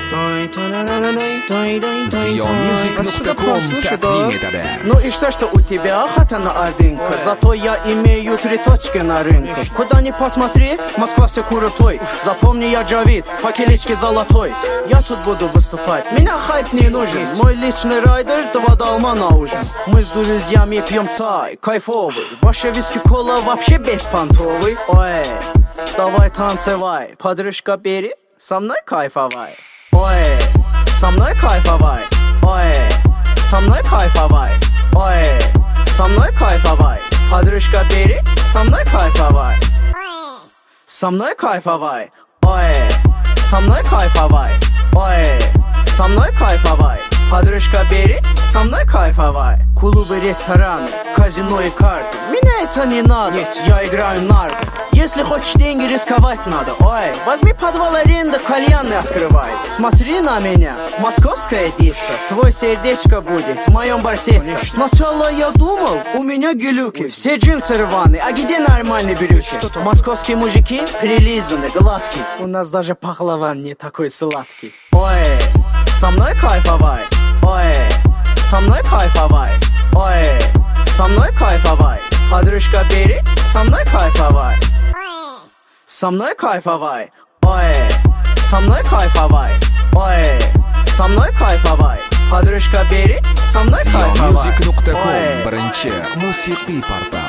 Ziomusic.com тaqdim etadi. Ну и что у тебя хата на Ордынка? Зато я имею 3 точки на рынке. Куда ни посмотри, Москва все крутой. Запомни, я Джавид, по кличке Золотой. Я тут буду выступать, меня хайп не нужен. Мой личный райдер, 2 долма на ужин. Мы с друзьями пьем чай, кайфовый. Ваша виски кола вообще беспонтовый. Ой, давай танцевай, подружка бери, со мной кайфовай. Ой, со мной кайфовай. Ой, со мной кайфовай. Ой, со мной кайфовай. Подружка бери, со мной кайфовай. Со мной кайфовай. Ой, со мной кайфовай. Ой, со мной кайфовай. Подружка бери, со мной кайфовай. Клубы, рестораны, казино и карты. Меня это не надо, нет, я играю нарды. Если хочешь деньги, рисковать надо. Ой, возьми подвал аренда, кальянный открывай. Смотри на меня, московская дичка. Твой сердечко будет в моем барсетке. Сначала я думал, у меня гелюки. Все джинсы рваные, а где нормальные брюки? Московские мужики прилизаны, гладкие. У нас даже пахлаван не такой сладкий. Ой, со мной кайфовай. Ой, со мной кайфовай. Ой, со мной кайфовай. Подружка бери, со мной кайфовай. Со мной кайфовай. Ой, со мной кайфовай. Ой, со мной кайфовай. Подружка бери, со мной кайфовай. Ziomusic.com birinchi musiqiy portal.